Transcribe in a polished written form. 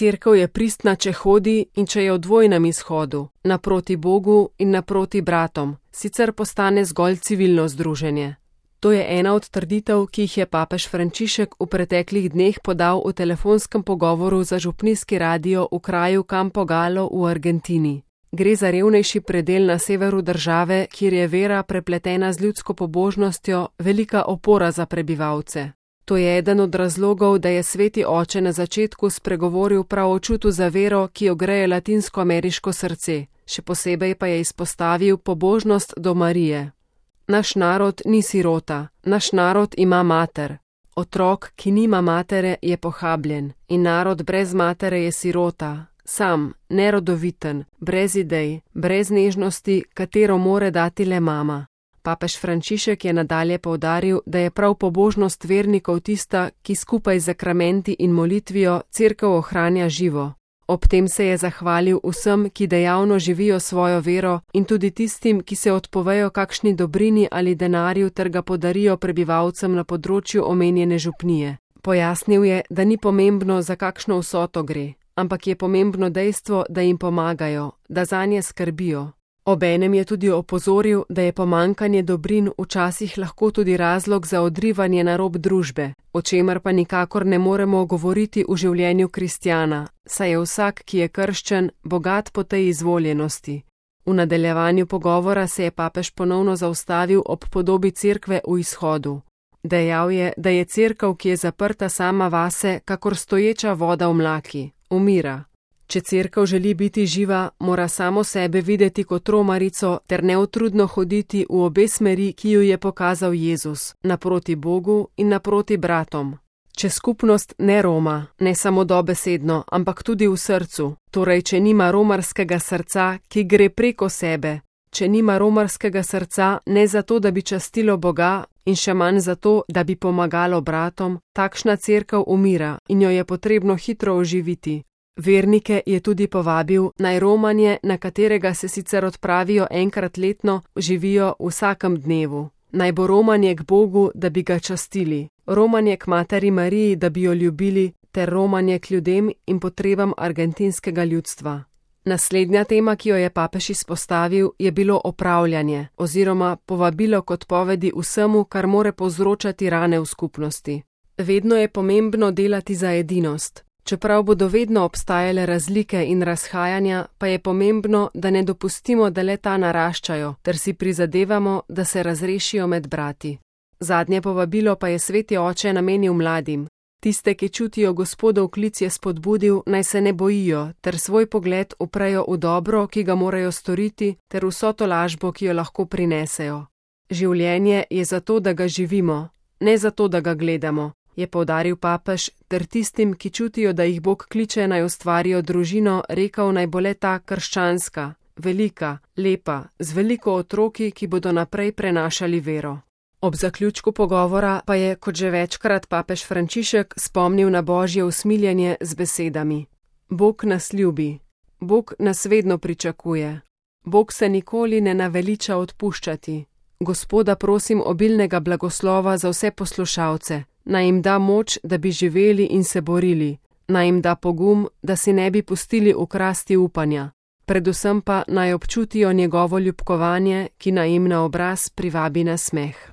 Cerkev je pristna, če hodi in če je v dvojnem izhodu, naproti Bogu in naproti bratom, sicer postane zgolj civilno združenje. To je ena od trditev, ki jih je papež Frančišek v preteklih dneh podal v telefonskem pogovoru za župnijski radio v kraju Campo Gallo v Argentini. Gre za revnejši predel na severu države, kjer je vera prepletena z ljudsko pobožnostjo velika opora za prebivalce. To je eden od razlogov, da je sveti oče na začetku spregovoril prav o čutu za vero, ki jo greje latinsko-ameriško srce, še posebej pa je izpostavil pobožnost do Marije. Naš narod ni sirota, naš narod ima mater. Otrok, ki nima matere, je pohabljen in narod brez matere je sirota, sam, nerodoviten, brez idej, brez nežnosti, katero more dati le mama. Papež Frančišek je nadalje poudaril, da je prav pobožnost vernikov tista, ki skupaj z sakramenti in molitvijo cerkev ohranja živo. Ob tem se je zahvalil vsem, ki dejavno živijo svojo vero in tudi tistim, ki se odpovejo kakšni dobrini ali denarju ter ga podarijo prebivalcem na področju omenjene župnije. Pojasnil je, da ni pomembno, za kakšno vsoto gre, ampak je pomembno dejstvo, da jim pomagajo, da zanje skrbijo. Obenem je tudi opozoril, da je pomanjkanje dobrin včasih lahko tudi razlog za odrivanje na rob družbe, o čemer pa nikakor ne moremo govoriti v življenju kristjana, saj je vsak, ki je krščen, bogat po tej izvoljenosti. V nadaljevanju pogovora se je papež ponovno zaustavil ob podobi cerkve v izhodu. Dejal je, da je cerkev, ki je zaprta sama vase, kakor stoječa voda v mlaki, umira. Če cerkev želi biti živa, mora samo sebe videti kot romarico ter neutrudno hoditi v obe smeri, ki ju je pokazal Jezus, naproti Bogu in naproti bratom. Če skupnost ne roma, ne samo dobesedno, ampak tudi v srcu, torej če nima romarskega srca, ki gre preko sebe, če nima romarskega srca ne zato, da bi častilo Boga in še manj zato, da bi pomagalo bratom, takšna cerkev umira in jo je potrebno hitro oživiti. Vernike je tudi povabil, naj romanje, na katerega se sicer odpravijo enkrat letno, živijo v vsakem dnevu. Naj bo romanje k Bogu, da bi ga častili, romanje k materi Mariji, da bi jo ljubili, ter romanje k ljudem in potrebam argentinskega ljudstva. Naslednja tema, ki jo je papež izpostavil, je bilo opravljanje oziroma povabilo k odpovedi vsemu, kar more povzročati rane v skupnosti. Vedno je pomembno delati za edinost. Čeprav bodo vedno obstajale razlike in razhajanja, pa je pomembno, da ne dopustimo, da le-ta naraščajo, ter si prizadevamo, da se razrešijo med brati. Zadnje povabilo pa je sveti oče namenil mladim. Tiste, ki čutijo Gospodov klic, je spodbudil, naj se ne bojijo, ter svoj pogled uprejo v dobro, ki ga morajo storiti, ter vso tolažbo, ki jo lahko prinesejo. Življenje je zato, da ga živimo, ne zato, da ga gledamo, je poudaril papež, ter tistim, ki čutijo, da jih Bog kliče naj ustvarijo družino, rekel naj bo le ta krščanska, velika, lepa, z veliko otroki, ki bodo naprej prenašali vero. Ob zaključku pogovora pa je, kot že večkrat, papež Frančišek spomnil na božje usmiljenje z besedami: Bog nas ljubi, Bog nas vedno pričakuje, Bog se nikoli ne naveliča odpuščati. Gospoda prosim obilnega blagoslova za vse poslušalce, naj jim da moč, da bi živeli in se borili, naj jim da pogum, da si ne bi pustili ukrasti upanja, predvsem pa naj občutijo njegovo ljubkovanje, ki naj jim na obraz privabi nasmeh.